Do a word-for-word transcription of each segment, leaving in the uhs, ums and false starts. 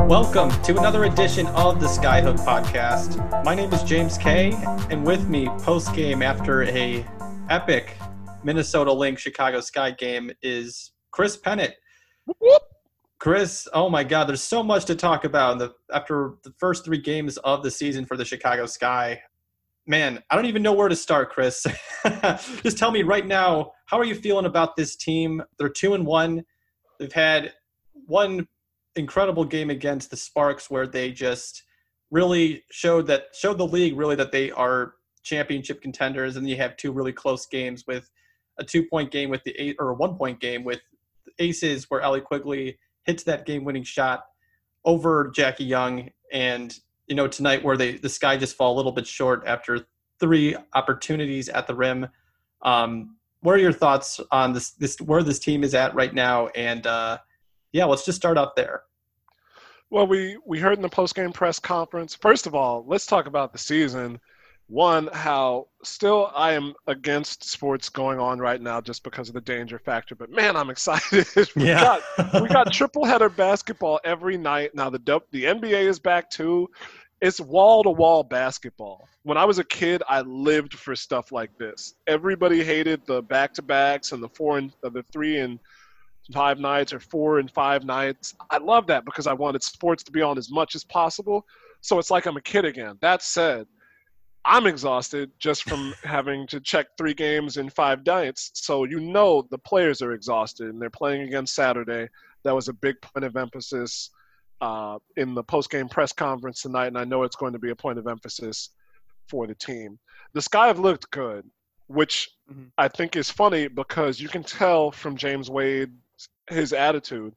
Welcome to another edition of the Skyhook Podcast. My name is James Kay, and with me post-game after a epic Minnesota Lynx Chicago Sky game is Chris Pennant. Chris, oh my God, there's so much to talk about in the, after the first three games of the season for the Chicago Sky. Man, I don't even know where to start, Chris. Just tell me right now, how are you feeling about this team? They're two and one. They've had one incredible game against the Sparks where they just really showed that showed the league really that they are championship contenders, and you have two really close games with a two-point game with the eight or a one-point game with the Aces where Allie Quigley hits that game-winning shot over Jackie Young, and you know tonight where they the Sky just fall a little bit short after three opportunities at the rim. Um, what are your thoughts on this? This where this team is at right now, and uh, yeah, let's just start out there. Well, we, we heard in the post-game press conference, first of all, let's talk about the season. One, how still I am against sports going on right now just because of the danger factor. But, man, I'm excited. we, Yeah. got, we got triple-header basketball every night. Now, the, the N B A is back, too. It's wall-to-wall basketball. When I was a kid, I lived for stuff like this. Everybody hated the back-to-backs and the four and uh, the three and – five nights or four and five nights. I love that because I wanted sports to be on as much as possible. So it's like I'm a kid again. That said, I'm exhausted just from having to check three games in five nights. So you know the players are exhausted, and they're playing again Saturday. That was a big point of emphasis uh, in the post-game press conference tonight, and I know it's going to be a point of emphasis for the team. The Sky have looked good, which mm-hmm. I think is funny because you can tell from James Wade his attitude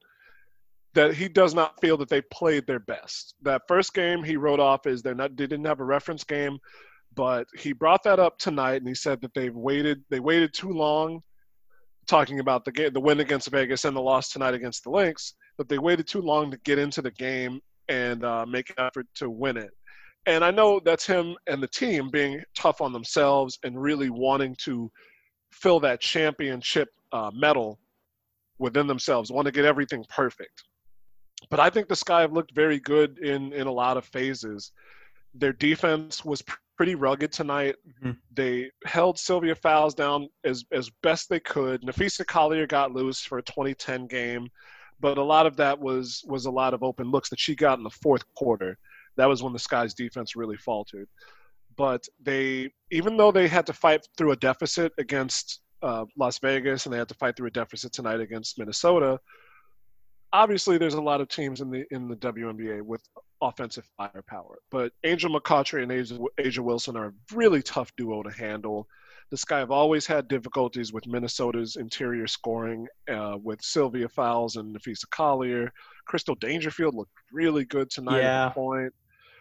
that he does not feel that they played their best. That first game he wrote off as they're not, they didn't have a reference game, but he brought that up tonight and he said that they've waited, they waited too long talking about the game, the win against Vegas and the loss tonight against the Lynx, but they waited too long to get into the game and uh, make an effort to win it. And I know that's him and the team being tough on themselves and really wanting to fill that championship uh, medal within themselves, want to get everything perfect. But I think the Sky have looked very good in, in a lot of phases. Their defense was pr- pretty rugged tonight. Mm-hmm. They held Sylvia Fowles down as, as best they could. Napheesa Collier got loose for a twenty ten game, but a lot of that was, was a lot of open looks that she got in the fourth quarter. That was when the Sky's defense really faltered. But they, even though they had to fight through a deficit against uh, Las Vegas and they had to fight through a deficit tonight against Minnesota, obviously there's a lot of teams in the in the W N B A with offensive firepower. But Angel McCoughtry and Asia, Asia Wilson are a really tough duo to handle. The Sky have always had difficulties with Minnesota's interior scoring uh, with Sylvia Fowles and Napheesa Collier. Crystal Dangerfield looked really good tonight yeah. at the point.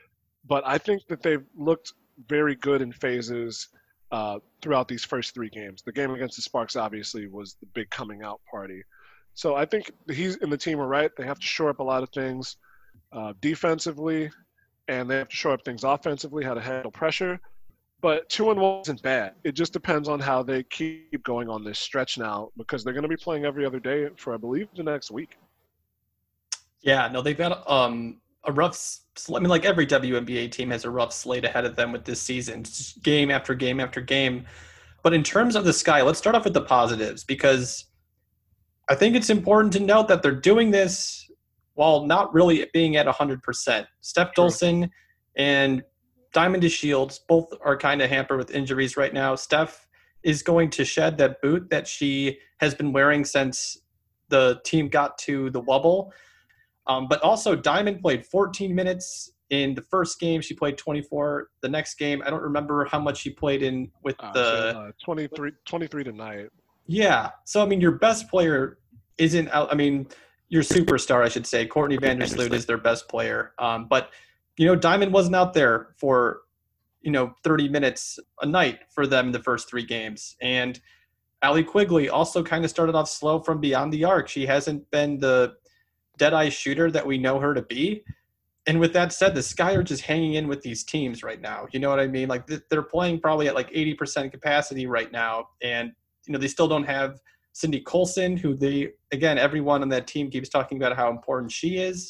But I think that they've looked very good in phases uh, throughout these first three games. The game against the Sparks obviously was the big coming out party. So I think he's and the team are right. They have to shore up a lot of things uh, defensively, and they have to shore up things offensively, how to handle pressure. But two and one isn't bad. It just depends on how they keep going on this stretch now, because they're going to be playing every other day for, I believe, the next week. Yeah, no, they've got um, a rough – I mean, like every W N B A team has a rough slate ahead of them with this season, just game after game after game. But in terms of the Sky, let's start off with the positives, because I think it's important to note that they're doing this while not really being at one hundred percent. Steph True. Dolson and Diamond DeShields both are kind of hampered with injuries right now. Steph is going to shed that boot that she has been wearing since the team got to the Wubble. Um, but also Diamond played fourteen minutes in the first game. She played twenty-four. The next game, I don't remember how much she played in with uh, the so, uh, twenty-three, twenty-three tonight. Yeah. So, I mean, your best player isn't out. I mean, your superstar, I should say, Courtney Vandersloot is their best player. Um, but, you know, Diamond wasn't out there for, you know, thirty minutes a night for them in the first three games. And Allie Quigley also kind of started off slow from beyond the arc. She hasn't been the dead-eye shooter that we know her to be. And with that said, the Sky are just hanging in with these teams right now. You know what I mean? Like, they're playing probably at like eighty percent capacity right now. And, you know, they still don't have Cindy Colson, who they, again, everyone on that team keeps talking about how important she is.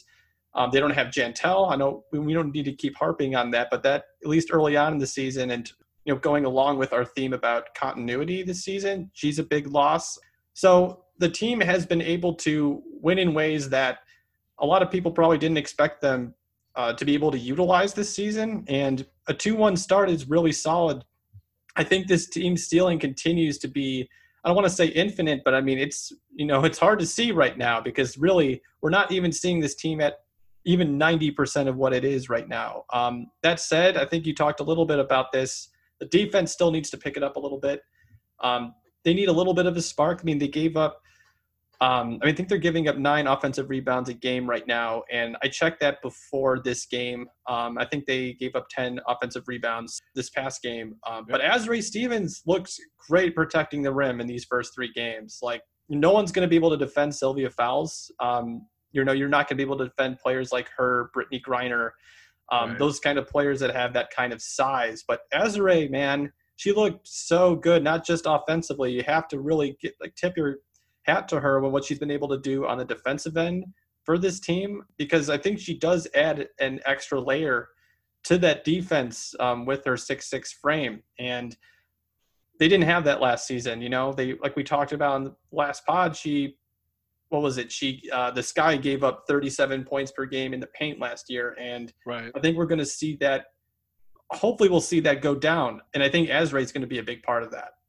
Um, they don't have Jantel. I know we, we don't need to keep harping on that, but that at least early on in the season and, you know, going along with our theme about continuity this season, she's a big loss. So the team has been able to win in ways that a lot of people probably didn't expect them uh, to be able to utilize this season. And a two one start is really solid. I think this team stealing continues to be, I don't want to say infinite, but I mean, it's, you know, it's hard to see right now because really we're not even seeing this team at even ninety percent of what it is right now. Um, that said, I think you talked a little bit about this. The defense still needs to pick it up a little bit. Um, they need a little bit of a spark. I mean, they gave up, um, I mean, I think they're giving up nine offensive rebounds a game right now. And I checked that before this game. Um, I think they gave up ten offensive rebounds this past game. Um, but Azurá Stevens looks great protecting the rim in these first three games. Like, no one's going to be able to defend Sylvia Fowles. Um, you know, you're not going to be able to defend players like her, Brittany Griner, um, right. those kind of players that have that kind of size. But Azurá, man, she looked so good, not just offensively. You have to really get like tip your hat to her with what she's been able to do on the defensive end for this team, because I think she does add an extra layer to that defense um, with her six six frame. And they didn't have that last season. You know, they, like we talked about in the last pod, she, what was it? She, uh, the Sky gave up thirty-seven points per game in the paint last year. And right. I think we're going to see that. Hopefully we'll see that go down. And I think Azurá is going to be a big part of that.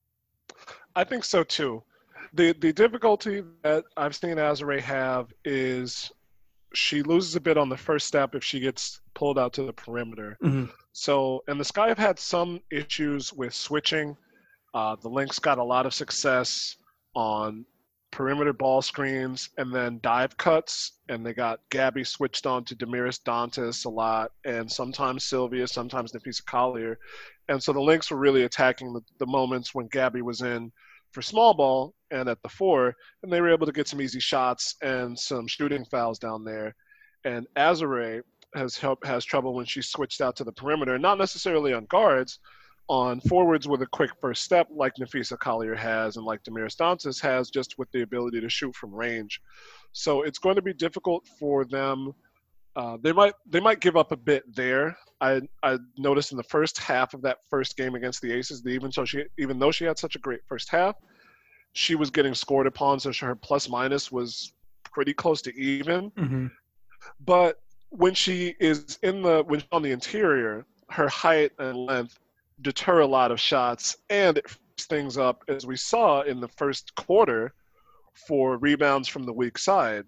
I think so too. The the difficulty that I've seen Azurá have is she loses a bit on the first step if she gets pulled out to the perimeter. Mm-hmm. So, and the Sky have had some issues with switching. Uh, the Lynx got a lot of success on perimeter ball screens and then dive cuts, and they got Gabby switched on to Damaris Dantas a lot, and sometimes Sylvia, sometimes Napheesa Collier. And so the Lynx were really attacking the, the moments when Gabby was in for small ball and at the four, and they were able to get some easy shots and some shooting fouls down there. And Azurá has help, has trouble when she switched out to the perimeter, not necessarily on guards, on forwards with a quick first step like Napheesa Collier has and like Damaris Dantas has, just with the ability to shoot from range. So it's going to be difficult for them. Uh, they might they might give up a bit there. I I noticed in the first half of that first game against the Aces, that even so she even though she had such a great first half, she was getting scored upon, so her plus minus was pretty close to even. Mm-hmm. But when she is in the when on the interior, her height and length deter a lot of shots, and it frees things up, as we saw in the first quarter, for rebounds from the weak side.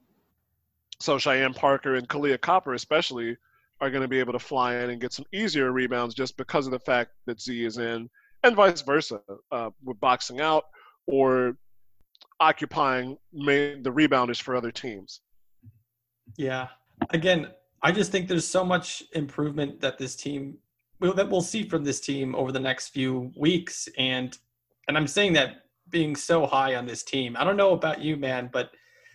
So Cheyenne Parker and Kahleah Copper especially are going to be able to fly in and get some easier rebounds just because of the fact that Z is in, and vice versa, uh, with boxing out or occupying main, the rebounders for other teams. Yeah. Again, I just think there's so much improvement that this team that we'll see from this team over the next few weeks. And, and I'm saying that being so high on this team. I don't know about you, man, but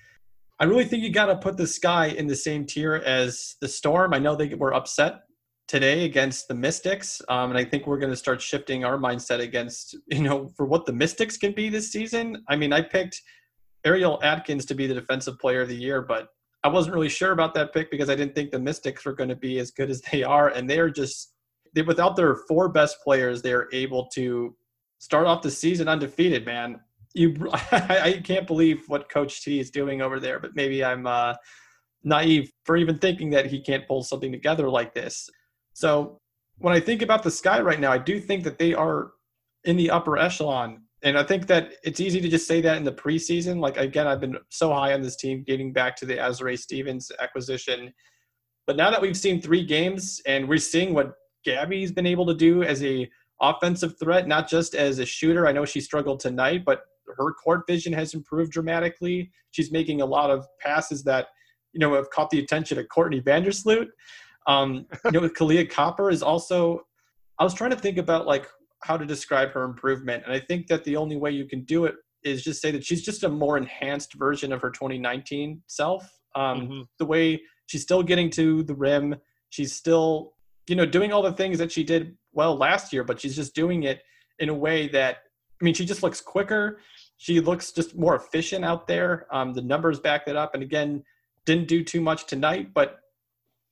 I really think you got to put the Sky in the same tier as the Storm. I know they were upset today against the Mystics. Um, and I think we're going to start shifting our mindset against, you know, for what the Mystics can be this season. I mean, I picked Ariel Atkins to be the defensive player of the year, but I wasn't really sure about that pick because I didn't think the Mystics were going to be as good as they are. And they're just, they, without their four best players, they're able to start off the season undefeated, man. You, I can't believe what Coach T is doing over there, but maybe I'm uh, naive for even thinking that he can't pull something together like this. So when I think about the Sky right now, I do think that they are in the upper echelon. And I think that it's easy to just say that in the preseason. Like, again, I've been so high on this team getting back to the Azurá Stevens acquisition. But now that we've seen three games and we're seeing what Gabby's been able to do as a offensive threat, not just as a shooter. I know she struggled tonight, but her court vision has improved dramatically. She's making a lot of passes that, you know, have caught the attention of Courtney Vandersloot. Um, you know, Kahleah Copper is also, I was trying to think about like how to describe her improvement. And I think that the only way you can do it is just say that she's just a more enhanced version of her twenty nineteen self. Um, mm-hmm. The way she's still getting to the rim, she's still, you know, doing all the things that she did well last year, but she's just doing it in a way that, I mean, she just looks quicker. She looks just more efficient out there. Um, the numbers back that up. And again, didn't do too much tonight, but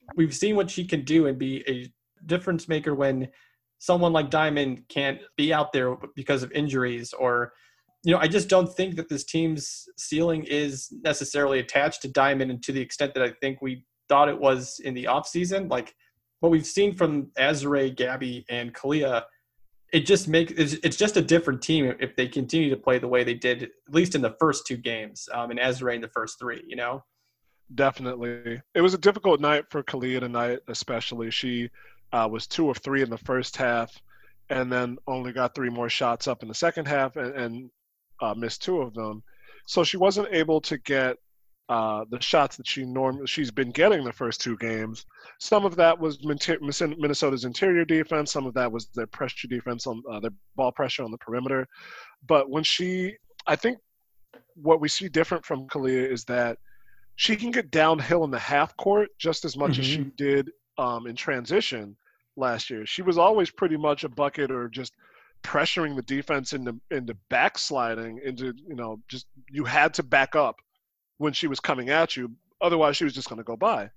we've seen what she can do and be a difference maker when someone like Diamond can't be out there because of injuries. Or, you know, I just don't think that this team's ceiling is necessarily attached to Diamond, and to the extent that I think we thought it was in the offseason. Like what we've seen from Azure, Gabby, and Kalia, it just makes it's, it's just a different team if they continue to play the way they did, at least in the first two games, um, and Azure in the first three, you know? Definitely. It was a difficult night for Kalia tonight, especially. She uh, was two of three in the first half, and then only got three more shots up in the second half, and, and uh, missed two of them. So she wasn't able to get uh, the shots that she normally she's been getting the first two games. Some of that was Minnesota's interior defense. Some of that was their pressure defense on uh, their ball pressure on the perimeter. But when she, I think, what we see different from Kalia is that she can get downhill in the half court just as much mm-hmm. as she did um, in transition last year. She was always pretty much a bucket, or just pressuring the defense into into backsliding into, you know, just you had to back up when she was coming at you. Otherwise, she was just going to go by.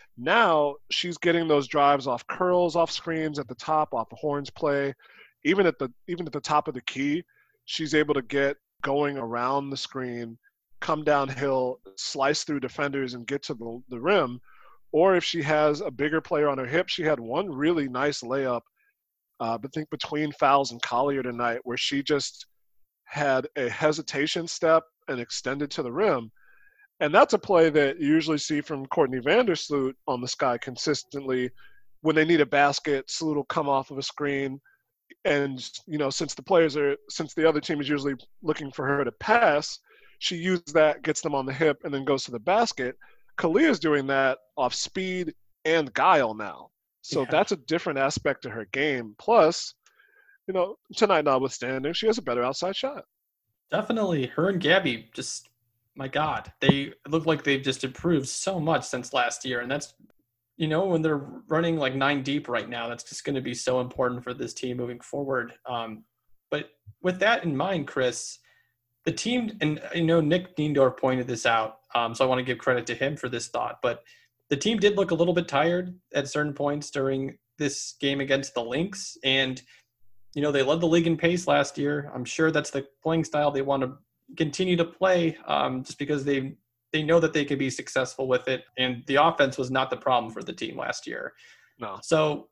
Now she's getting those drives off curls, off screens at the top, off the horns play, even at the even at the top of the key. She's able to get going around the screen, come downhill, slice through defenders, and get to the, the rim. Or if she has a bigger player on her hip, she had one really nice layup, uh, I think between fouls and Collier tonight, where she just had a hesitation step and extended to the rim. And that's a play that you usually see from Courtney Vandersloot on the Sky consistently. When they need a basket, Sloot will come off of a screen. And, you know, since the players are, since the other team is usually looking for her to pass, she uses that, gets them on the hip, and then goes to the basket. Kalia's doing that off speed and guile now. So yeah. That's a different aspect to her game. Plus, you know, tonight notwithstanding, she has a better outside shot. Definitely. Her and Gabby, just, my God, they look like they've just improved so much since last year. And that's, you know, when they're running like nine deep right now, that's just going to be so important for this team moving forward. Um, but with that in mind, Chris, the team, and I know Nick Niendorf pointed this out, um, so I want to give credit to him for this thought, but the team did look a little bit tired at certain points during this game against the Lynx. And, you know, they led the league in pace last year. I'm sure that's the playing style they want to continue to play, um, just because they they know that they can be successful with it. And the offense was not the problem for the team last year. No. So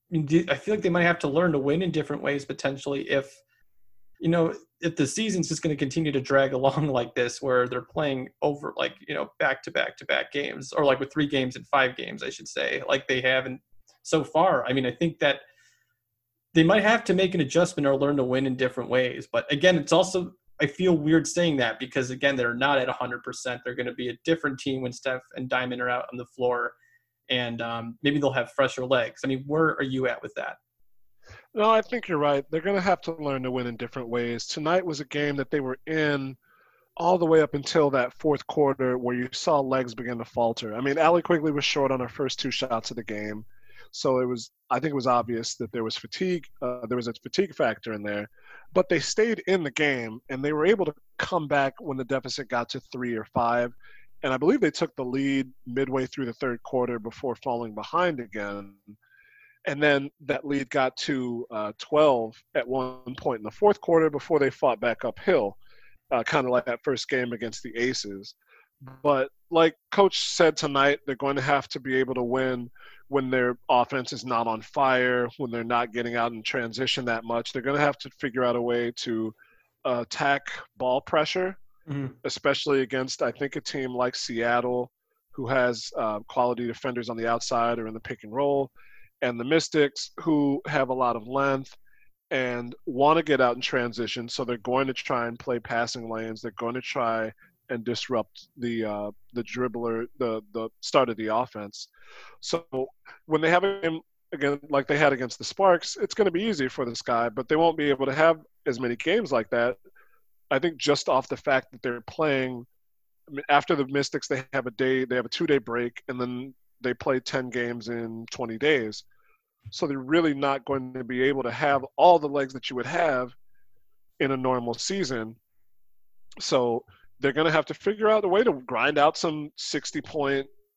I feel like they might have to learn to win in different ways potentially if, you know, if the season's just going to continue to drag along like this, where they're playing over like, you know, back to back to back games, or like with three games and five games, I should say, like they haven't so far. I mean, I think that they might have to make an adjustment or learn to win in different ways. But again, it's also, I feel weird saying that because, again, they're not at one hundred percent. They're going to be a different team when Steph and Diamond are out on the floor, and um, maybe they'll have fresher legs. I mean, where are you at with that? No, I think you're right. They're going to have to learn to win in different ways. Tonight was a game that they were in all the way up until that fourth quarter where you saw legs begin to falter. I mean, Allie Quigley was short on her first two shots of the game. So it was, I think it was obvious that there was fatigue. Uh, there was a fatigue factor in there. But they stayed in the game, and they were able to come back when the deficit got to three or five. And I believe they took the lead midway through the third quarter before falling behind again. And then that lead got to uh, twelve at one point in the fourth quarter before they fought back uphill, uh, kind of like that first game against the Aces. But like Coach said tonight, they're going to have to be able to win when their offense is not on fire, when they're not getting out in transition that much. They're going to have to figure out a way to uh, attack ball pressure, mm-hmm. especially against, I think, a team like Seattle, who has uh, quality defenders on the outside or in the pick and roll, and the Mystics, who have a lot of length and want to get out in transition. So they're going to try and play passing lanes. They're going to try and disrupt the uh, the dribbler, the the start of the offense. So when they have a game again like they had against the Sparks, it's going to be easy for the Sky, but they won't be able to have as many games like that. I think just off the fact that they're playing, I mean, after the Mystics, they have a day, they have a two-day break, and then they play ten games in twenty days. So they're really not going to be able to have all the legs that you would have in a normal season. So they're going to have to figure out a way to grind out some sixty-point,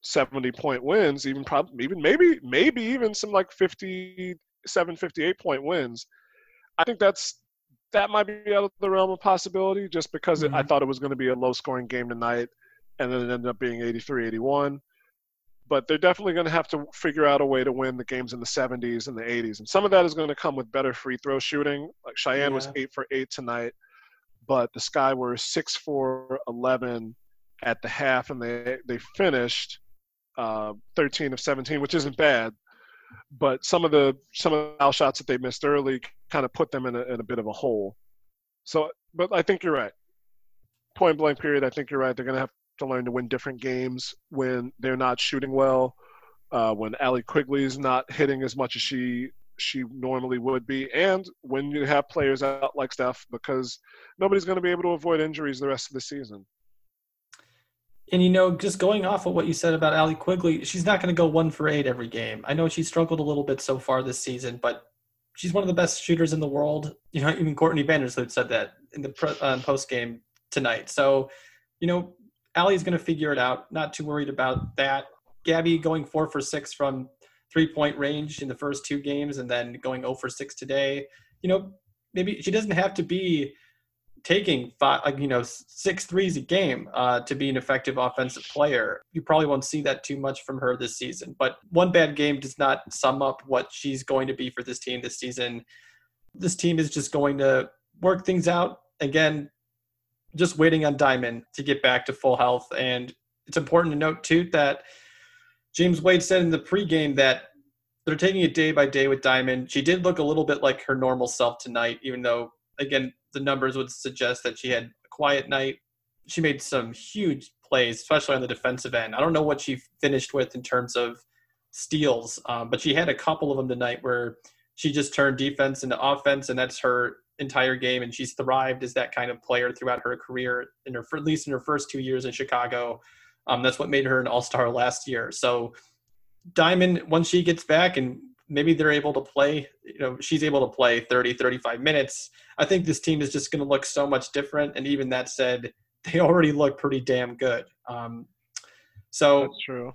seventy point wins, even probably even maybe maybe even some like fifty-seven, fifty-eight point wins. I think that's that might be out of the realm of possibility just because it, I Mhm. thought it was going to be a low scoring game tonight, and then it ended up being eighty-three eighty-one. But they're definitely going to have to figure out a way to win the games in the seventies and the eighties. And some of that is going to come with better free throw shooting. Like Cheyenne was Yeah. eight for eight tonight, but the Sky were six for eleven at the half, and they, they finished uh, thirteen of seventeen, which isn't bad. But some of the some of the foul shots that they missed early kind of put them in a, in a bit of a hole. So, but I think you're right. Point blank period, I think you're right. They're going to have to learn to win different games when they're not shooting well, uh, when Allie Quigley's not hitting as much as she she normally would be, and when you have players out like Steph, because nobody's going to be able to avoid injuries the rest of the season. And, you know, just going off of what you said about Allie Quigley, she's not going to go one for eight every game. I know she struggled a little bit so far this season, but she's one of the best shooters in the world. You know, even Courtney Vandersloot said that in the pre- uh, post game tonight. So, you know, Allie's going to figure it out. Not too worried about that. Gabby going four for six from three-point range in the first two games and then going zero for six today. You know, maybe she doesn't have to be taking five, like, you know, six threes a game uh, to be an effective offensive player. You probably won't see that too much from her this season. But one bad game does not sum up what she's going to be for this team this season. This team is just going to work things out. Again, just waiting on Diamond to get back to full health. And it's important to note, too, that James Wade said in the pregame that they're taking it day by day with Diamond. She did look a little bit like her normal self tonight, even though, again, the numbers would suggest that she had a quiet night. She made some huge plays, especially on the defensive end. I don't know what she finished with in terms of steals, um, but she had a couple of them tonight where she just turned defense into offense, and that's her entire game, and she's thrived as that kind of player throughout her career, in her, at least in her first two years in Chicago. Um, that's what made her an all-star last year. So Diamond, once she gets back and maybe they're able to play, you know, she's able to play thirty, thirty-five minutes, I think this team is just going to look so much different. And even that said, they already look pretty damn good. Um, so That's true.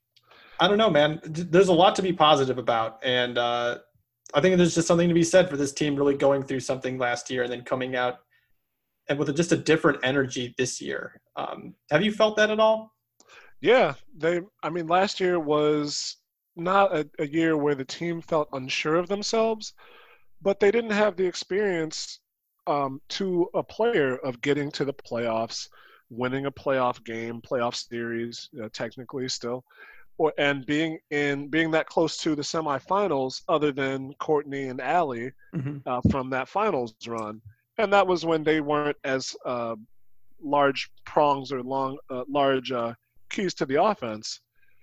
I don't know, man. There's a lot to be positive about. And uh, I think there's just something to be said for this team really going through something last year and then coming out and with a, just a different energy this year. Um, have you felt that at all? Yeah, they. I mean, last year was not a, a year where the team felt unsure of themselves, but they didn't have the experience um, to a player of getting to the playoffs, winning a playoff game, playoff series, uh, technically still, or and being in being that close to the semifinals. Other than Courtney and Allie Mm-hmm. uh, from that finals run, and that was when they weren't as uh, large prongs or long, uh, large. Uh, keys to the offense.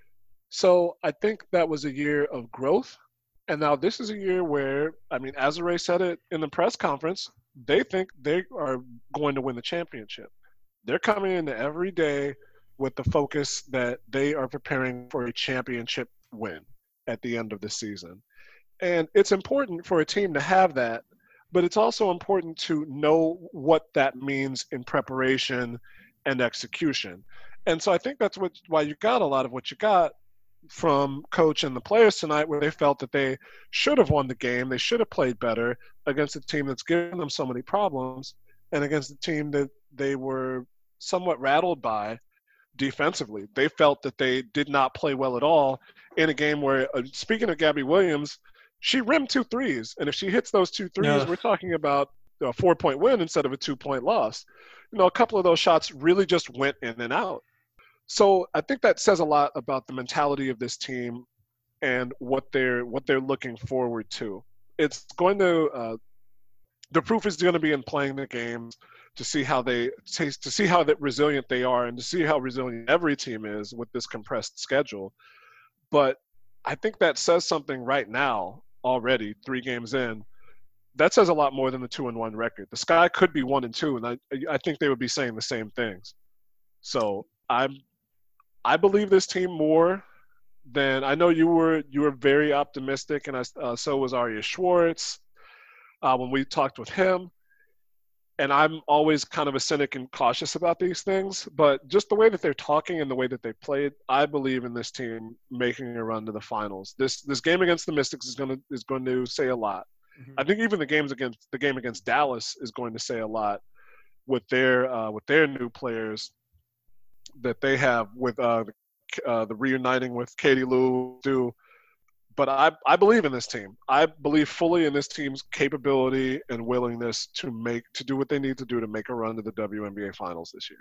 So I think that was a year of growth. And now this is a year where, I mean, Azare said it in the press conference, they think they are going to win the championship. They're coming into every day with the focus that they are preparing for a championship win at the end of the season. And it's important for a team to have that, but it's also important to know what that means in preparation and execution. And so I think that's what why you got a lot of what you got from coach and the players tonight, where they felt that they should have won the game, they should have played better against a team that's given them so many problems, and against a team that they were somewhat rattled by defensively. They felt that they did not play well at all in a game where, uh, speaking of Gabby Williams, she rimmed two threes, and if she hits those two threes, Ugh. we're talking about a four-point win instead of a two-point loss. You know, a couple of those shots really just went in and out. So I think that says a lot about the mentality of this team and what they're what they're looking forward to. It's going to uh, the proof is going to be in playing the games to see how they to see how that resilient they are and to see how resilient every team is with this compressed schedule. But I think that says something right now already, three games in. That says a lot more than the two and one record. The Sky could be one and two, and I I think they would be saying the same things. So I'm I believe this team more than I know you were. You were very optimistic, and I, uh, so was Arya Schwartz uh, when we talked with him. and I'm always kind of a cynic and cautious about these things, but just the way that they're talking and the way that they played, I believe in this team making a run to the finals. This this game against the Mystics is going to is going to say a lot. Mm-hmm. I think even the games against the game against Dallas is going to say a lot with their uh, with their new players that they have with uh, the, uh, the reuniting with Katie Lou. Do But I, I believe in this team. I believe fully in this team's capability and willingness to make to do what they need to do to make a run to the W N B A Finals this year.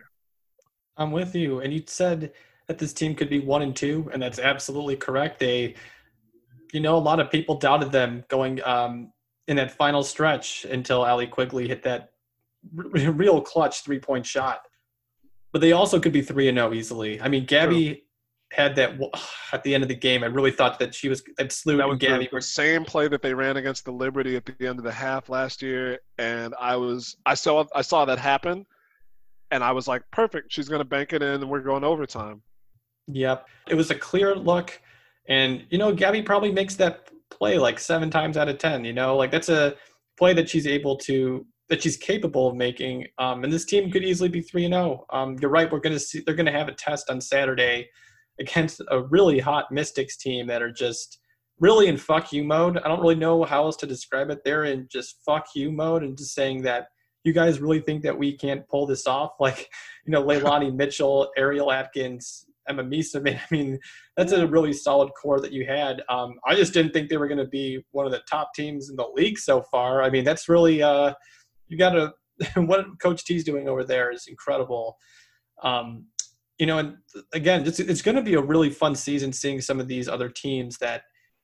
I'm with you. And you said that this team could be one and two, and that's absolutely correct. They, you know, a lot of people doubted them going um, in that final stretch until Allie Quigley hit that r- real clutch three-point shot. But they also could be three and zero easily. I mean, Gabby. True. Had that at the end of the game. I really thought that she was that Sloot that was and Gabby the, the same play that they ran against the Liberty at the end of the half last year, and I was I saw I saw that happen, and I was like, perfect. She's going to bank it in, and we're going overtime. Yep, it was a clear look, and you know, Gabby probably makes that play like seven times out of ten. You know, like that's a play that she's able to that she's capable of making. Um, and this team could easily be three and zero. Um, you're right. We're going to see. They're going to have a test on Saturday against a really hot Mystics team that are just really in fuck you mode. I don't really know how else to describe it. They're in just fuck you mode and just saying that you guys really think that we can't pull this off? Like, you know, Leilani Mitchell, Ariel Atkins, Emma Misa. I mean, that's a really solid core that you had. Um, I just didn't think they were going to be one of the top teams in the league so far. I mean, that's really uh, – you got to – what Coach T's doing over there is incredible. Um You know, and again, it's, it's going to be a really fun season seeing some of these other teams that,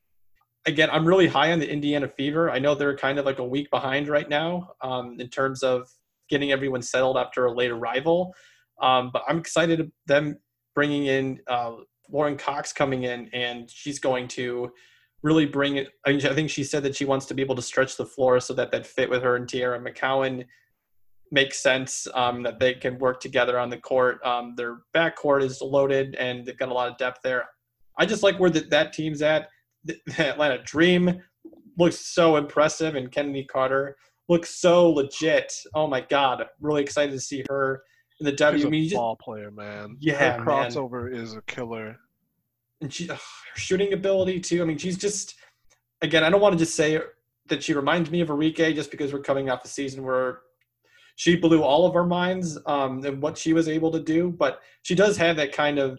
again, I'm really high on the Indiana Fever. I know they're kind of like a week behind right now um, in terms of getting everyone settled after a late arrival. Um, but I'm excited of them bringing in uh, Lauren Cox coming in, and she's going to really bring it. I, mean, I think she said that she wants to be able to stretch the floor so that that fit with her and Tierra McCowan makes sense, um, that they can work together on the court. Um, their backcourt is loaded, and they've got a lot of depth there. I just like where the, that team's at. The, the Atlanta Dream looks so impressive, and Kennedy Carter looks so legit. Oh, my God. Really excited to see her in the W. She's a I mean, ball just, player, man. Yeah, her crossover man. is a killer. And she, ugh, her shooting ability, too. I mean, she's just – again, I don't want to just say that she reminds me of Arike just because we're coming off a season where – she blew all of our minds um, and what she was able to do, but she does have that kind of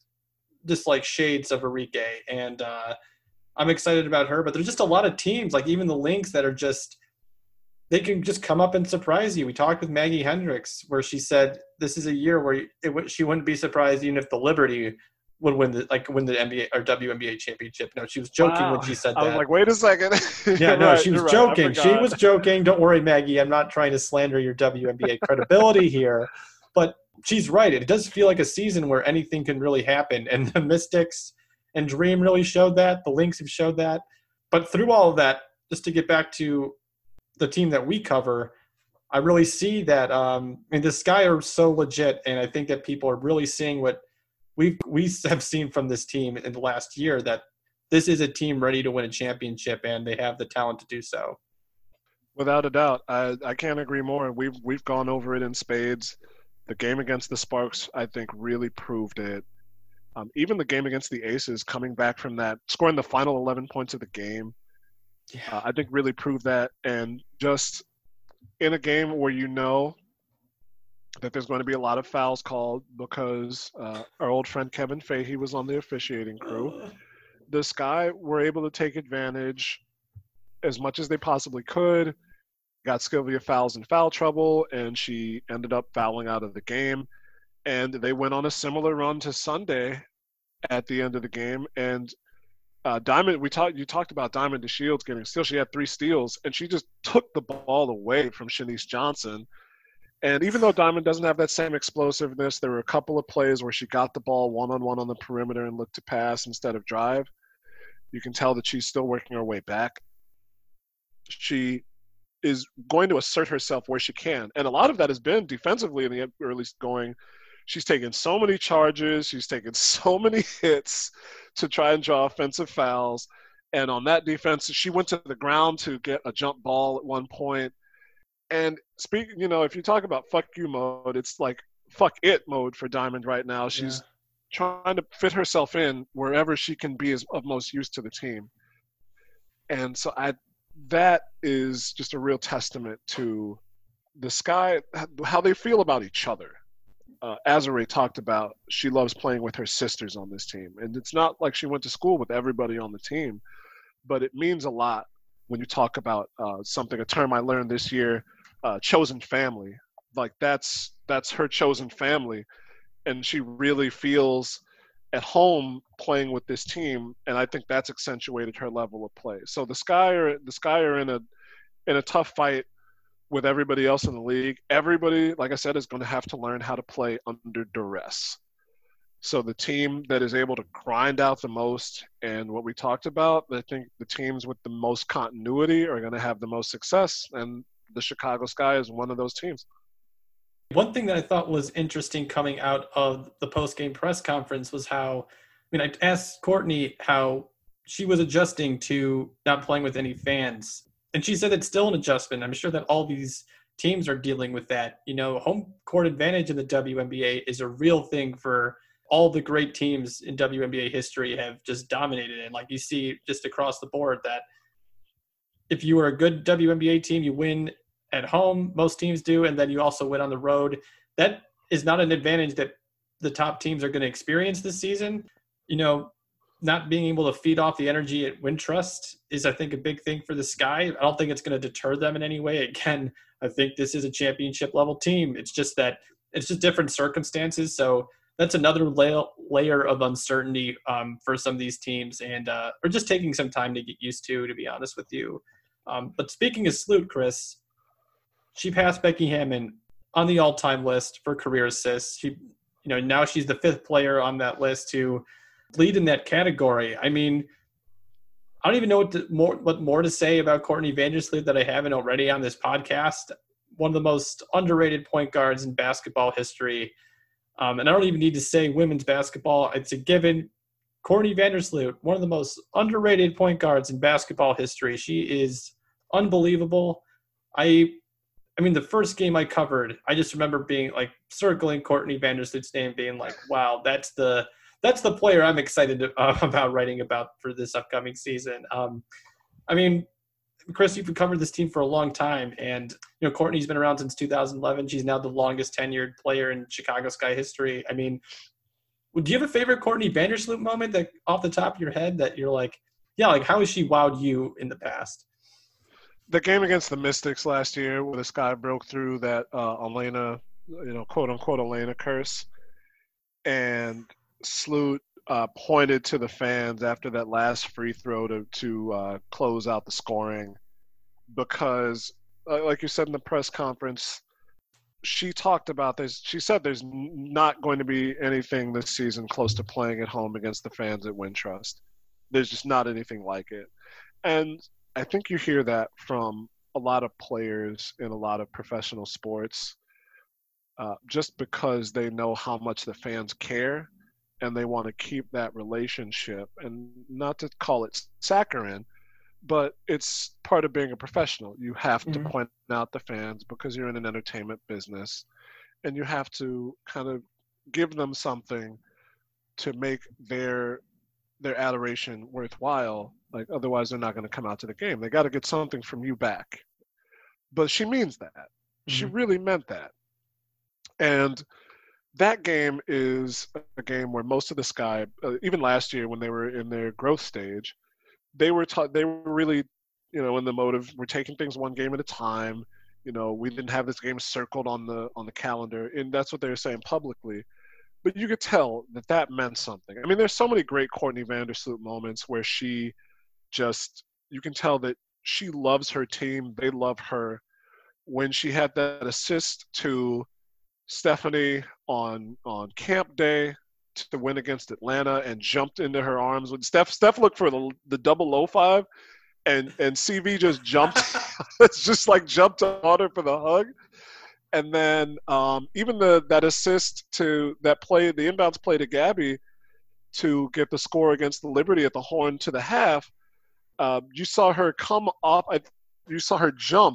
just like shades of Arike, and uh, I'm excited about her. But there's just a lot of teams, like even the Lynx, that are just they can just come up and surprise you. We talked with Maggie Hendricks where she said this is a year where it, she wouldn't be surprised even if the Liberty would win the like win the N B A or W N B A championship. No, she was joking wow. when she said I that. was like, wait a second. Yeah, no, right, she was right. joking. She was joking. Don't worry, Maggie. I'm not trying to slander your W N B A credibility here, but she's right. It does feel like a season where anything can really happen, and the Mystics and Dream really showed that. The Lynx have showed that. But through all of that, just to get back to the team that we cover, I really see that. Um, I mean, the Sky are so legit, and I think that people are really seeing what we we have seen from this team in the last year, that this is a team ready to win a championship, and they have the talent to do so. Without a doubt, I, I can't agree more. We've we've gone over it in spades. The game against the Sparks, I think, really proved it. Um, even the game against the Aces, coming back from that, scoring the final eleven points of the game, yeah. uh, I think really proved that. And just in a game where you know that there's going to be a lot of fouls called because uh, our old friend Kevin Fahey was on the officiating crew. The Sky were able to take advantage as much as they possibly could, got Sylvia Fowles in foul trouble, and she ended up fouling out of the game. And they went on a similar run to Sunday at the end of the game. And uh, Diamond, we talked. You talked about Diamond DeShields getting steals. She had three steals, and she just took the ball away from Shanice Johnson. And even though Diamond doesn't have that same explosiveness, there were a couple of plays where she got the ball one-on-one on the perimeter and looked to pass instead of drive. You can tell that she's still working her way back. She is going to assert herself where she can. And a lot of that has been defensively in the early going. She's taken so many charges. She's taken so many hits to try and draw offensive fouls. And on that defense, she went to the ground to get a jump ball at one point. And speaking, you know, if you talk about fuck you mode, it's like fuck it mode for Diamond right now. She's Yeah. trying to fit herself in wherever she can be as, of most use to the team. And so I, that is just a real testament to the Sky, how they feel about each other. Uh, Azure talked about she loves playing with her sisters on this team. And it's not like she went to school with everybody on the team, but it means a lot when you talk about uh, something, a term I learned this year, uh, chosen family. Like that's that's her chosen family, and she really feels at home playing with this team, and I think that's accentuated her level of play. So the Sky are the Sky are in a in a tough fight with everybody else in the league. Everybody, like I said, is going to have to learn how to play under duress. So the team that is able to grind out the most, and what we talked about, I think the teams with the most continuity are going to have the most success, and the Chicago Sky is one of those teams. One thing that I thought was interesting coming out of the post-game press conference was how, I mean, I asked Courtney how she was adjusting to not playing with any fans. And she said it's still an adjustment. I'm sure that all these teams are dealing with that. You know, home court advantage in the W N B A is a real thing for all the great teams in W N B A history have just dominated. And like you see just across the board that if you are a good W N B A team, you win at home, most teams do, and then you also win on the road. That is not an advantage that the top teams are going to experience this season. You know, not being able to feed off the energy at Wintrust is, I think, a big thing for the Sky. I don't think it's going to deter them in any way. Again, I think this is a championship level team. It's just that it's just different circumstances. So that's another la- layer of uncertainty um, for some of these teams, and uh, or just taking some time to get used to, to be honest with you. Um, but speaking of Sloot, Chris, she passed Becky Hammon on the all-time list for career assists. She, you know, now she's the fifth player on that list to lead in that category. I mean, I don't even know what to, more what more to say about Courtney Vandersloot that I haven't already on this podcast. One of the most underrated point guards in basketball history. Um, and I don't even need to say women's basketball. It's a given. Courtney Vandersloot, one of the most underrated point guards in basketball history. She is unbelievable. I I mean, the first game I covered, I just remember being like circling Courtney Vandersloot's name, being like, wow, that's the that's the player I'm excited to, uh, about writing about for this upcoming season. Um, I mean, Chris, you've covered this team for a long time, and you know Courtney's been around since two thousand eleven. She's now the longest tenured player in Chicago Sky history. I mean, do you have a favorite Courtney Vandersloot moment that off the top of your head that you're like, yeah, like how has she wowed you in the past? The game against the Mystics last year, where the Sky broke through that uh, Elena, you know, quote unquote Elena curse, and Sloot uh, pointed to the fans after that last free throw to to uh, close out the scoring, because, uh, like you said in the press conference, she talked about this. She said there's n- not going to be anything this season close to playing at home against the fans at Wintrust. There's just not anything like it, and I think you hear that from a lot of players in a lot of professional sports, uh, just because they know how much the fans care and they want to keep that relationship. And not to call it saccharine, but it's part of being a professional. You have to Mm-hmm. point out the fans because you're in an entertainment business, and you have to kind of give them something to make their their adoration worthwhile. Like, otherwise they're not going to come out to the game. They got to get something from you back. But she means that. Mm-hmm. She really meant that. And that game is a game where most of the Sky, uh, even last year when they were in their growth stage, they were ta- they were really, you know, in the mode of we're taking things one game at a time. You know, we didn't have this game circled on the on the calendar, and that's what they were saying publicly. But you could tell that that meant something. I mean, there's so many great Courtney Vandersloot moments where she just, you can tell that she loves her team. They love her. When she had that assist to Stephanie on on camp day to win against Atlanta and jumped into her arms. When Steph Steph looked for the, the double low five, and, and C V just jumped. It's just like jumped on her for the hug. And then um, even the that assist to that play, the inbounds play to Gabby to get the score against the Liberty at the horn to the half, uh, you saw her come up, you saw her jump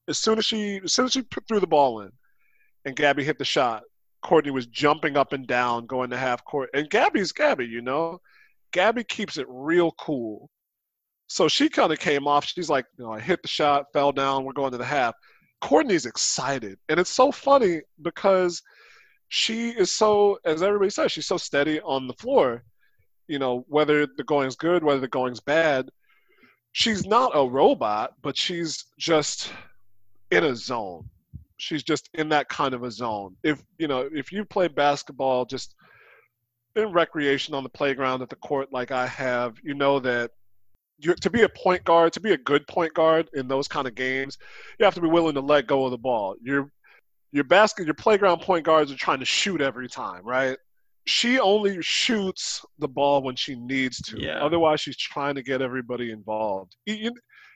As soon as she, as soon as she put, threw the ball in, and Gabby hit the shot, Courtney was jumping up and down, going to half court. And Gabby's Gabby, you know. Gabby keeps it real cool. So she kind of came off. She's like, you know, I hit the shot, fell down, we're going to the half. Courtney's excited. And it's so funny because she is so, as everybody says, she's so steady on the floor. You know, whether the going's good, whether the going's bad. She's not a robot, but she's just in a zone. She's just in that kind of a zone. If, you know, if you play basketball just in recreation on the playground at the court like I have, you know that you're, to be a point guard, to be a good point guard in those kind of games, you have to be willing to let go of the ball. Your your basket, your playground point guards are trying to shoot every time, right? She only shoots the ball when she needs to. Yeah. Otherwise, she's trying to get everybody involved. You,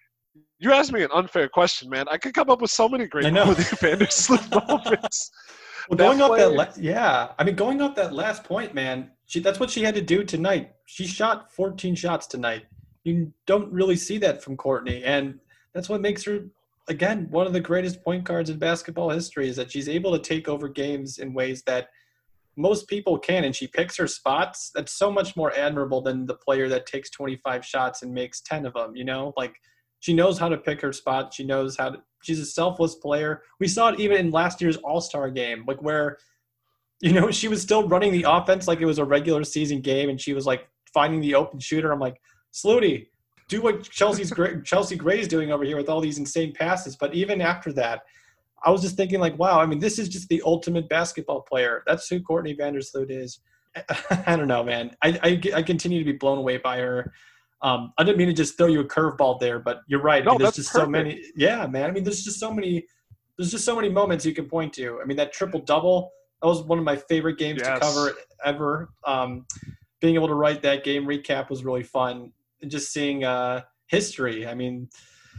you asked me an unfair question, man. I could come up with so many great Courtney Vandersloot moments. Well, going off that, la- yeah. I mean, going off that last point, man, she, that's what she had to do tonight. She shot fourteen shots tonight. You don't really see that from Courtney, and that's what makes her, again, one of the greatest point guards in basketball history, is that she's able to take over games in ways that most people can, and she picks her spots. That's so much more admirable than the player that takes twenty-five shots and makes ten of them, you know? Like, she knows how to pick her spots. She knows how to – she's a selfless player. We saw it even in last year's All-Star game, like where, you know, she was still running the offense like it was a regular season game, and she was, like, finding the open shooter. I'm like, Sluty, do what Chelsea's great, Chelsea Gray's doing over here with all these insane passes. But even after that, I was just thinking, like, wow, I mean, this is just the ultimate basketball player. That's who Courtney Vandersloot is. I don't know, man. I, I, I continue to be blown away by her. Um, I didn't mean to just throw you a curveball there, but you're right. No, I mean, there's that's just perfect. so many. Yeah, man. I mean, there's just so many. There's just so many moments you can point to. I mean, that triple double. That was one of my favorite games Yes. to cover ever. Um, being able to write that game recap was really fun, and just seeing uh, history. I mean,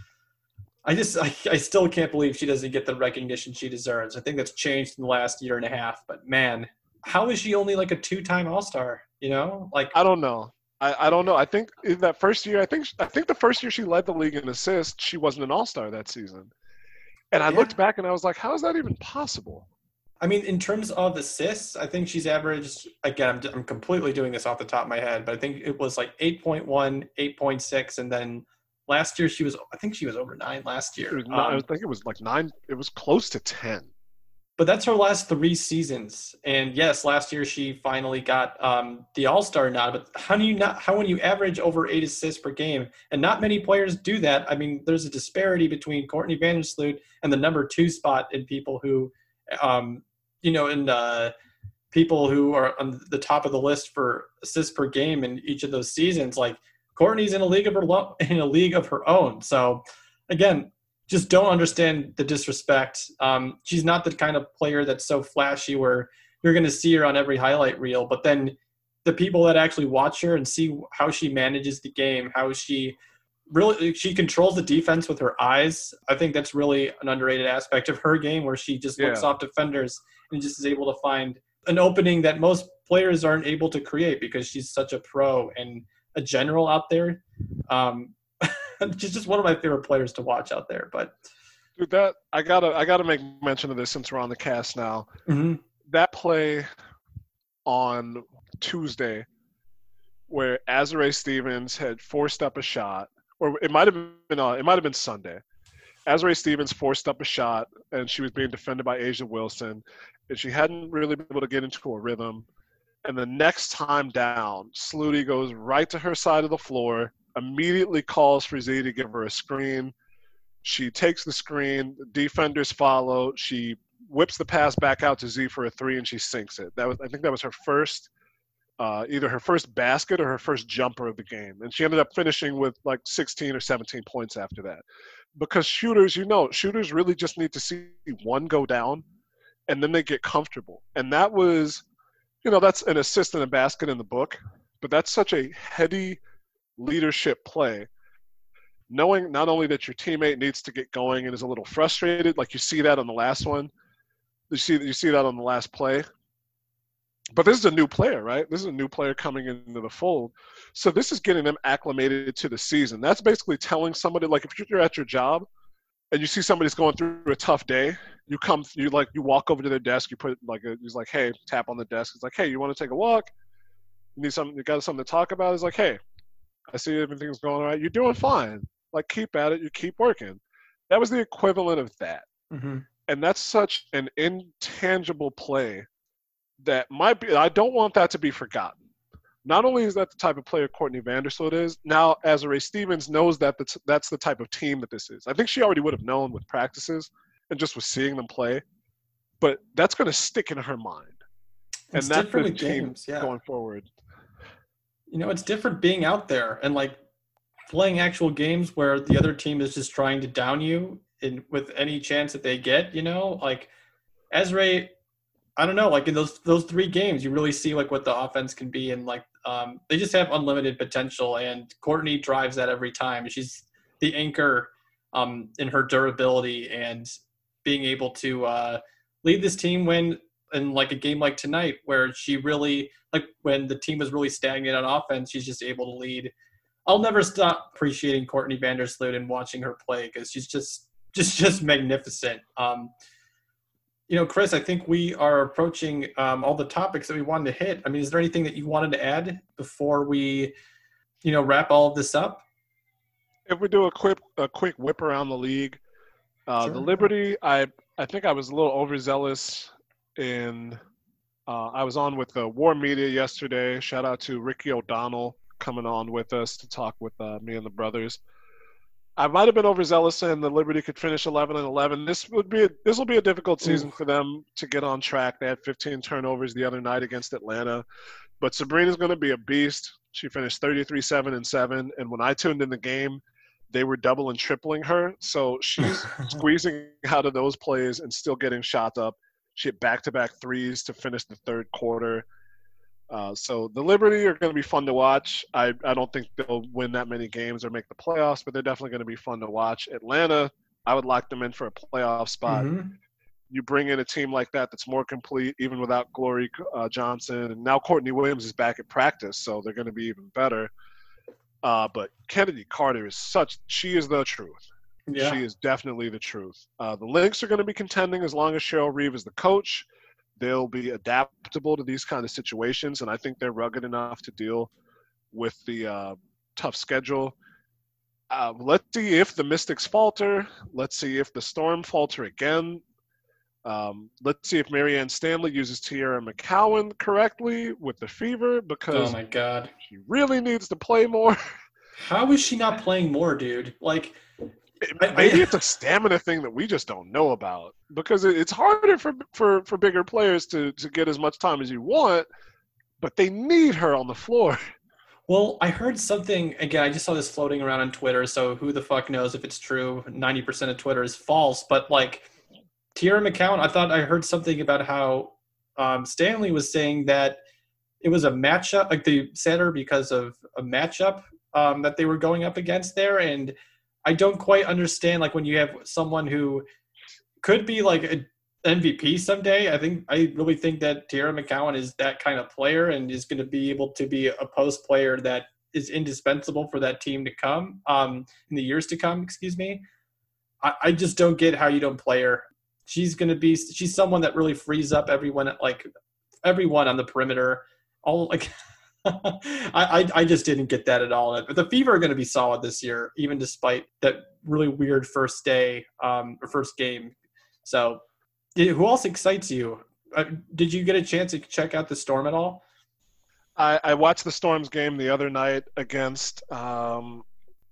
I just I, I still can't believe she doesn't get the recognition she deserves. I think that's changed in the last year and a half. But man, how is she only like a two-time All-Star? You know, like I don't know. I, I don't know. I think in that first year, I think I think the first year she led the league in assists, she wasn't an all-star that season. And I Yeah. looked back and I was like, how is that even possible? I mean, in terms of assists, I think she's averaged, again, I'm, I'm completely doing this off the top of my head, but I think it was like eight point one, eight point six, and then last year she was, I think she was over nine last It year. was not, I Um, think it was like nine. It was close to ten. but that's her last three seasons. And yes, last year she finally got um, the All-Star nod, but how do you not, how when you average over eight assists per game, and not many players do that. I mean, there's a disparity between Courtney Vandersloot and the number two spot in people who, um, you know, in uh, people who are on the top of the list for assists per game in each of those seasons. Like, Courtney's in a league of her lo- in a league of her own. So again, just don't understand the disrespect. Um, she's not the kind of player that's so flashy where you're going to see her on every highlight reel. But then the people that actually watch her and see how she manages the game, how she really she controls the defense with her eyes. I think that's really an underrated aspect of her game, where she just looks Yeah. off defenders and just is able to find an opening that most players aren't able to create, because she's such a pro and a general out there. Um, she's just one of my favorite players to watch out there. But Dude, that I gotta I gotta make mention of this since we're on the cast now. mhm. That play on Tuesday where Azare Stevens had forced up a shot, or it might have been uh, it might have been Sunday. Azare Stevens forced up a shot, and she was being defended by Asia Wilson, and she hadn't really been able to get into a rhythm. And the next time down, Sluty goes right to her side of the floor, immediately calls for Z to give her a screen. She takes the screen, the defenders follow. She whips the pass back out to Z for a three, and she sinks it. That was, I think that was her first, uh, either her first basket or her first jumper of the game. And she ended up finishing with like sixteen or seventeen points after that. Because shooters, you know, shooters really just need to see one go down, and then they get comfortable. And that was, you know, that's an assist and a basket in the book, but that's such a heady leadership play. Knowing not only that your teammate needs to get going and is a little frustrated, like you see that on the last one, you see you see that on the last play. But this is a new player, right? This is a new player coming into the fold. So this is getting them acclimated to the season. That's basically telling somebody, like, if you're at your job and you see somebody's going through a tough day, you come, you like, you walk over to their desk, you put like, a, he's like, hey, tap on the desk. It's like, hey, you want to take a walk? You need something, you got something to talk about? It's like, hey, I see everything's going all right. You're doing fine. Like, keep at it. You keep working. That was the equivalent of that. Mm-hmm. And that's such an intangible play that might be, I don't want that to be forgotten. Not only is that the type of player Courtney Vandersloot is, now Azurá Stevens knows that that's, that's the type of team that this is. I think she already would have known with practices and just was seeing them play, but that's going to stick in her mind. It's and that's different the with team games, yeah. going forward. You know, it's different being out there and like playing actual games where the other team is just trying to down you in with any chance that they get, you know, like Azurá, I don't know, like in those those three games, you really see like what the offense can be, and like um, they just have unlimited potential. And Courtney drives that every time. She's the anchor um, in her durability and being able to uh, lead this team when in like a game like tonight, where she really like when the team was really stagnant on offense, she's just able to lead. I'll never stop appreciating Courtney Vandersloot and watching her play because she's just just just magnificent. Um, You know, Chris, I think we are approaching um, all the topics that we wanted to hit. I mean, is there anything that you wanted to add before we, you know, wrap all of this up? If we do a quick a quick whip around the league, uh, Sure. the Liberty, I I think I was a little overzealous in. Uh, I was on with the War Media yesterday. Shout out to Ricky O'Donnell coming on with us to talk with uh, me and the brothers. I might have been overzealous saying the Liberty could finish eleven and eleven. This would be a, this will be a difficult season Oof. for them to get on track. They had fifteen turnovers the other night against Atlanta, but Sabrina's going to be a beast. She finished thirty-three seven and seven, and when I tuned in the game, they were double and tripling her. So she's squeezing out of those plays and still getting shots up. She hit back-to-back threes to finish the third quarter. Uh, so the Liberty are going to be fun to watch. I, I don't think they'll win that many games or make the playoffs, but they're definitely going to be fun to watch. Atlanta, I would lock them in for a playoff spot. Mm-hmm. You bring in a team like that that's more complete, even without Glory uh, Johnson. And now Courtney Williams is back at practice, so they're going to be even better. Uh, but Kennedy Carter is such – she is the truth. Yeah. She is definitely the truth. Uh, the Lynx are going to be contending as long as Cheryl Reeve is the coach. They'll be adaptable to these kind of situations, and I think they're rugged enough to deal with the uh, tough schedule. Uh, let's see if the Mystics falter. Let's see if the Storm falter again. Um, let's see if Marianne Stanley uses Tierra McCowan correctly with the fever, because Oh my God. she really needs to play more. How is she not playing more, dude? Like, I- Maybe I- it's a stamina thing that we just don't know about, because it- it's harder for, for, for bigger players to, to get as much time as you want, but they need her on the floor. Well, I heard something again. I just saw this floating around on Twitter. So who the fuck knows if it's true? ninety percent of Twitter is false. But like Tierra McCown, I thought I heard something about how um, Stanley was saying that it was a matchup, like they said her because of a matchup um, that they were going up against there. And I don't quite understand, like when you have someone who could be like an M V P someday. I think I really think that Tierra McCowan is that kind of player and is going to be able to be a post player that is indispensable for that team to come um, in the years to come. Excuse me. I, I just don't get how you don't play her. She's going to be. She's someone that really frees up everyone, like everyone on the perimeter. All like. I, I I just didn't get that at all. But the Fever are going to be solid this year, even despite that really weird first day um, or first game. So, did, who else excites you? Uh, did you get a chance to check out the Storm at all? I, I watched the Storm's game the other night against um,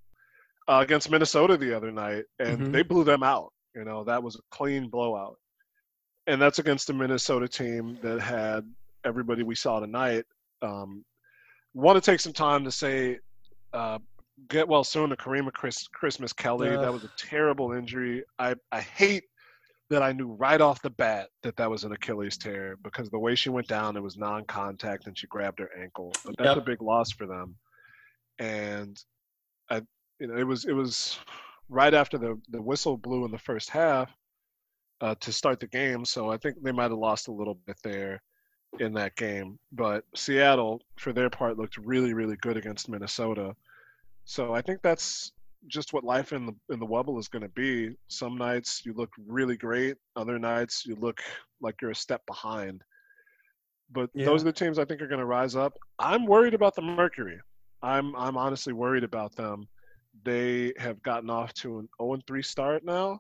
uh, against Minnesota the other night, and Mhm. they blew them out. You know, that was a clean blowout. And that's against a Minnesota team that had everybody we saw tonight. Um, want to take some time to say uh, get well soon to Karima Chris, Christmas Kelly. Ugh. That was a terrible injury. I, I hate that I knew right off the bat that that was an Achilles tear, because the way she went down, it was non-contact and she grabbed her ankle. But that's Yep. a big loss for them. And I, you know, it was it was right after the, the whistle blew in the first half uh, to start the game. So I think they might have lost a little bit there in that game. But Seattle, for their part, looked really, really good against Minnesota. So I think that's just what life in the in the Wubble is going to be. Some nights you look really great, other nights you look like you're a step behind. But Yeah. those are the teams I think are going to rise up. I'm worried about the Mercury. I'm I'm honestly worried about them. They have gotten off to an oh and three start now,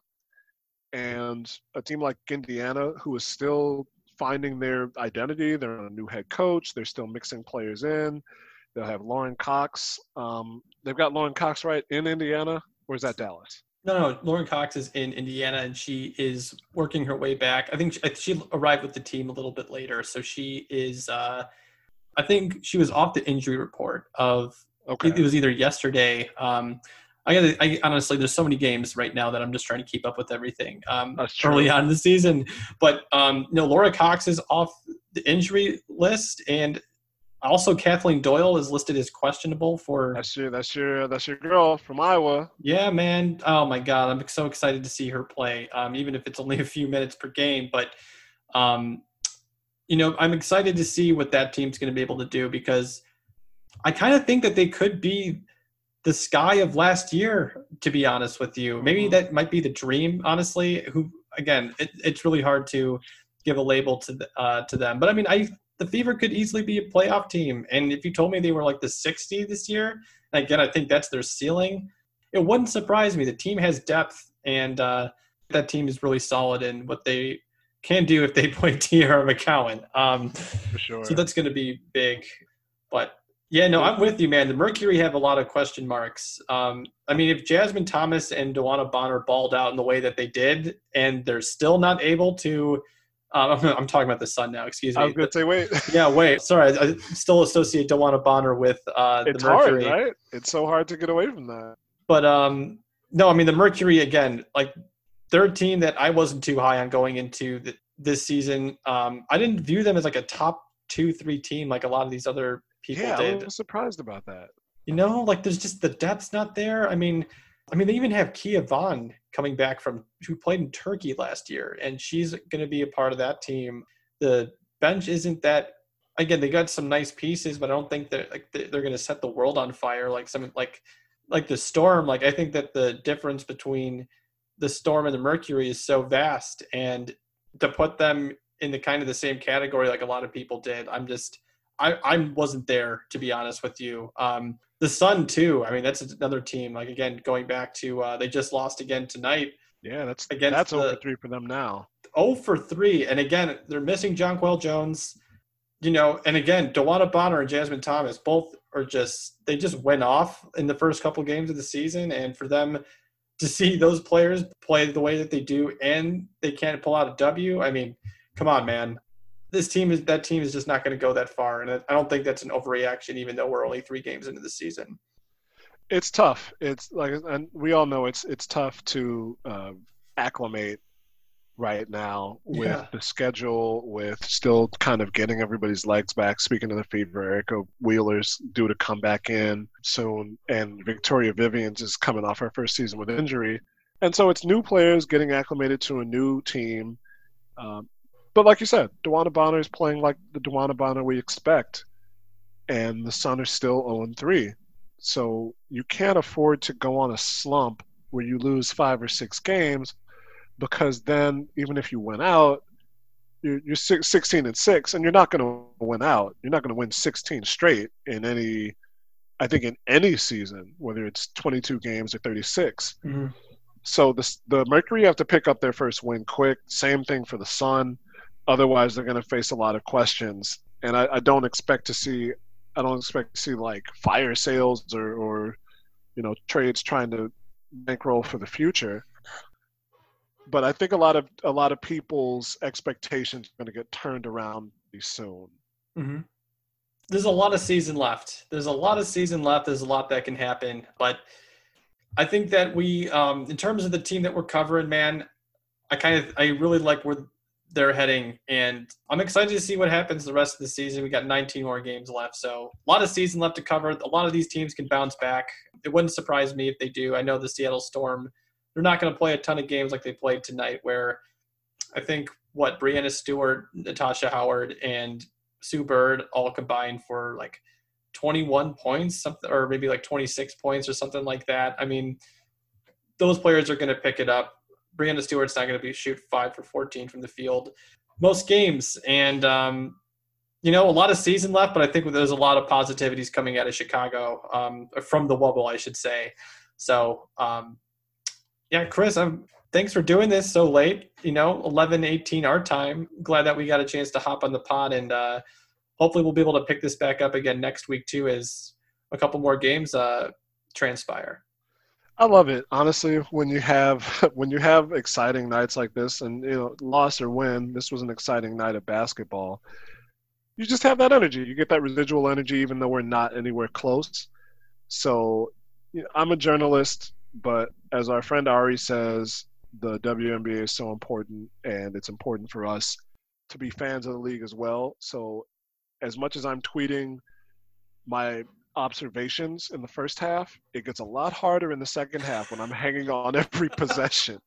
and a team like Indiana, who is still finding their identity. They're on a new head coach. They're still mixing players in. They'll have Lauren Cox. Um, they've got Lauren Cox right in Indiana, or is that Dallas? No, no, Lauren Cox is in Indiana, and she is working her way back. I think she, she arrived with the team a little bit later, so she is. Uh, I think she was off the injury report of. Okay. It was either yesterday. Um, I got. I honestly, there's so many games right now that I'm just trying to keep up with everything. Um, That's true. Early on in the season, but um, you know, Laura Cox is off the injury list, and also Kathleen Doyle is listed as questionable for. That's your. That's your. That's your girl from Iowa. Yeah, man. Oh my God, I'm so excited to see her play. Um, even if it's only a few minutes per game, but um, you know, I'm excited to see what that team's going to be able to do because I kind of think that they could be the Sky of last year. To be honest with you, maybe Mm-hmm. that might be the dream. Honestly, who again, it, it's really hard to give a label to the, uh, to them. But I mean, I the Fever could easily be a playoff team, and if you told me they were like the sixty this year. Again, I think that's their ceiling. It wouldn't surprise me. The team has depth, and uh, that team is really solid in what they can do if they play Tiara McCowan. Um, For sure. so that's going to be big. But, yeah, no, I'm with you, man. The Mercury have a lot of question marks. Um, I mean, if Jasmine Thomas and Dewana Bonner balled out in the way that they did, and they're still not able to um, – I'm, I'm talking about the Sun now, excuse me. I was going to say, wait. Yeah, wait. Sorry, I, I still associate Dewana Bonner with uh, the It's Mercury. hard, right? It's so hard to get away from that. But um, no, I mean the Mercury again. Like they're a team that I wasn't too high on going into the, this season. Um, I didn't view them as like a top two, three team like a lot of these other people yeah, did. I was surprised about that. You know, like there's just the depth's not there. I mean, I mean they even have Kia Vaughn coming back from who played in Turkey last year, and she's going to be a part of that team. The bench isn't that. Again, they got some nice pieces, but I don't think that like they're going to set the world on fire like some like. Like the Storm, like I think that the difference between the Storm and the Mercury is so vast, and to put them in the kind of the same category like a lot of people did, I'm just I I wasn't there, to be honest with you. Um, the Sun too. I mean, that's another team. Like again, going back to uh, they just lost again tonight. Yeah, that's against that's the, over three for them now. oh for three, and again they're missing Jonquel Jones. You know, and again, Dewana Bonner and Jasmine Thomas both are just they just went off in the first couple games of the season, and for them to see those players play the way that they do and they can't pull out a W, I mean, come on, man. This team is that team is just not going to go that far, and I don't think that's an overreaction, even though we're only three games into the season. It's tough. It's like, and we all know it's it's tough to uh, acclimate right now with Yeah. the schedule, with still kind of getting everybody's legs back. Speaking of the Fever, Erica Wheeler's due to come back in soon, and Victoria Vivian's is coming off her first season with injury. And so it's new players getting acclimated to a new team. Um, but like you said, Dewana Bonner is playing like the Dewana Bonner we expect, and the Sun are still oh and three. So you can't afford to go on a slump where you lose five or six games, because then even if you win out, you're, you're sixteen and six, and you're not going to win out. You're not going to win sixteen straight in any, I think, in any season, whether it's twenty-two games or thirty-six. Mm-hmm. So the the Mercury have to pick up their first win quick. Same thing for the Sun. Otherwise, they're going to face a lot of questions, and I, I don't expect to see. I don't expect to see like fire sales or, or you know trades trying to bankroll for the future. But I think a lot of a lot of people's expectations are going to get turned around pretty soon. Mm-hmm. There's a lot of season left. There's a lot of season left. There's a lot that can happen. But I think that we, um, in terms of the team that we're covering, man, I kind of, I really like where they're heading. And I'm excited to see what happens the rest of the season. We got nineteen more games left. So a lot of season left to cover. A lot of these teams can bounce back. It wouldn't surprise me if they do. I know the Seattle Storm, they're not going to play a ton of games like they played tonight, where I think, what, Brianna Stewart, Natasha Howard, and Sue Bird all combined for like twenty-one points, something, or maybe like twenty-six points or something like that. I mean, those players are going to pick it up. Breanna Stewart's not going to be shoot five for fourteen from the field most games. And, um, you know, a lot of season left, but I think there's a lot of positivities coming out of Chicago, um, from the Wubble, I should say. So, um, yeah, Chris, I'm, thanks for doing this so late, you know, eleven eighteen our time. Glad that we got a chance to hop on the pod, and uh, hopefully we'll be able to pick this back up again next week too, as a couple more games uh, transpire. I love it. Honestly, when you have when you have exciting nights like this, and you know, loss or win, this was an exciting night of basketball. You just have that energy. You get that residual energy, even though we're not anywhere close. So, you know, I'm a journalist, but as our friend Ari says, the W N B A is so important, and it's important for us to be fans of the league as well. So, as much as I'm tweeting my observations in the first half, it gets a lot harder in the second half when I'm hanging on every possession.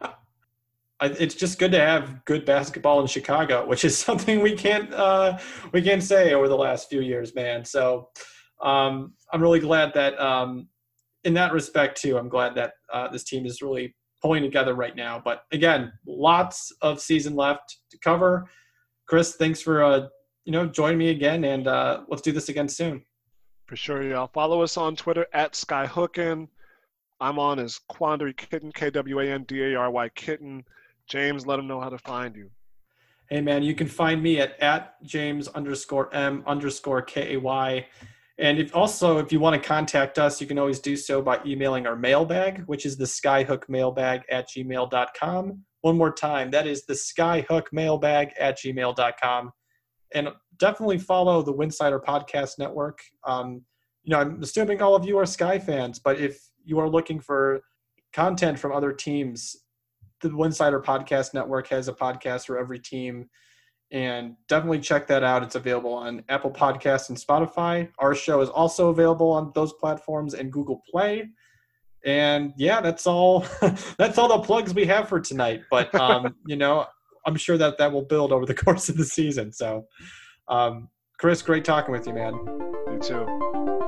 It's just good to have good basketball in Chicago, which is something we can't uh, we can't say over the last few years, man. So um, I'm really glad that um, in that respect too, I'm glad that uh, this team is really pulling together right now. But again, lots of season left to cover. Chris, thanks for uh, you know joining me again, and uh, let's do this again soon. For sure, y'all. Follow us on Twitter at Skyhookin. I'm on as Quandary Kitten, K W A N D A R Y Kitten. James, let them know how to find you. Hey, man, you can find me at, at James underscore M underscore K A Y. And if also, if you want to contact us, you can always do so by emailing our mailbag, which is the skyhookmailbag at gmail dot com. One more time, that is the skyhookmailbag at gmail dot com. And definitely follow the Winsider Podcast Network. Um, you know, I'm assuming all of you are Sky fans, but if you are looking for content from other teams, the Winsider Podcast Network has a podcast for every team, and definitely check that out. It's available on Apple Podcasts and Spotify. Our show is also available on those platforms and Google Play. And yeah, that's all. That's all the plugs we have for tonight. But um, you know, I'm sure that that will build over the course of the season. So, um, Chris, great talking with you, man. You too.